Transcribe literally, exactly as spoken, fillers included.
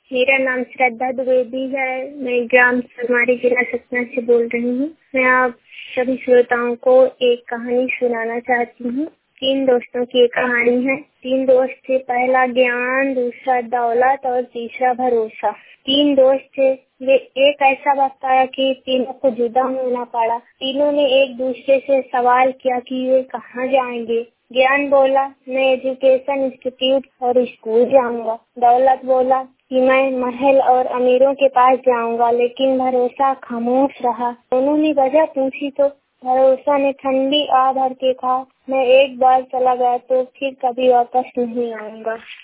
मेरा नाम श्रद्धा द्विवेदी है। मैं ग्राम सरमारी जिला सतना से बोल रही हूँ। मैं आप सभी श्रोताओं को एक कहानी सुनाना चाहती हूँ। तीन दोस्तों की एक कहानी है। तीन दोस्त थे, पहला ज्ञान, दूसरा दौलत और तीसरा भरोसा। तीन दोस्त थे, वे एक ऐसा वक्त आया कि तीनों को जुदा होना पड़ा। तीनों ने एक दूसरे से सवाल किया कि वे कहाँ जाएंगे। ज्ञान बोला, मैं एजुकेशन इंस्टीट्यूट और स्कूल जाऊंगा। दौलत बोला कि मैं महल और अमीरों के पास जाऊंगा। लेकिन भरोसा खामोश रहा। दोनों ने वजह पूछी तो भरोसा ने ठंडी आह भर के कहा, मैं एक बार चला गया तो फिर कभी वापस नहीं आऊंगा।